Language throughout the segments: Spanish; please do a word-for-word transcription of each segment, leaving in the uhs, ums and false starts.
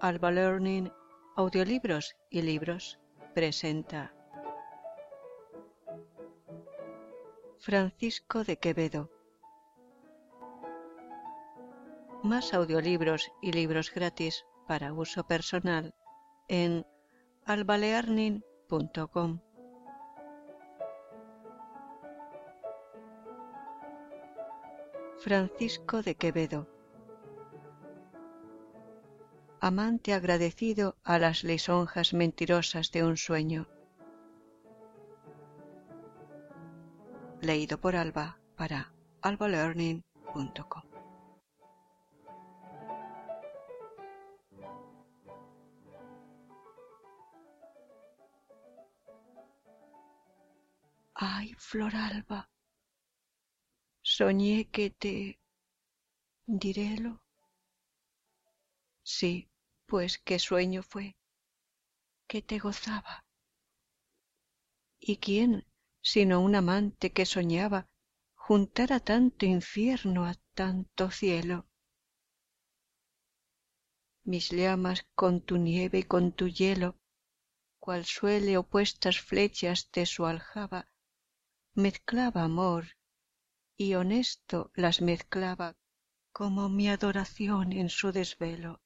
Alba Learning Audiolibros y Libros presenta Francisco de Quevedo. Más audiolibros y libros gratis para uso personal en alba learning punto com. Francisco de Quevedo. Amante agradecido a las lisonjas mentirosas de un sueño. Leído por Alba para alba learning punto com. Ay, Floralba, soñé que te... ¿Dirélo? Sí, pues qué sueño fue, que te gozaba. ¿Y quién, sino un amante que soñaba juntar a tanto infierno, a tanto cielo? Mis llamas con tu nieve y con tu hielo, cual suele opuestas flechas de su aljaba, mezclaba amor, y honesto las mezclaba como mi adoración en su desvelo.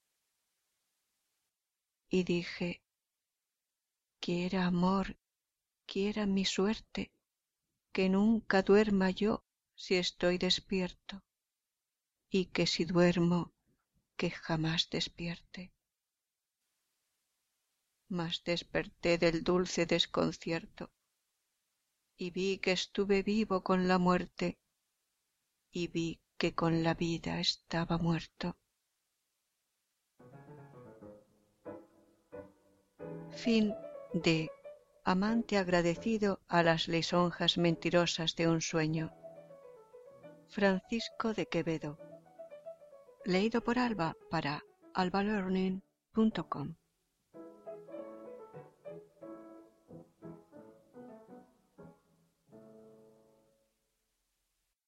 Y dije, quiera amor, quiera mi suerte, que nunca duerma yo si estoy despierto, y que si duermo, que jamás despierte. Mas desperté del dulce desconcierto, y vi que estuve vivo con la muerte, y vi que con la vida estaba muerto. Fin de Amante agradecido a las lisonjas mentirosas de un sueño. Francisco de Quevedo. Leído por Alba para alba learning punto com.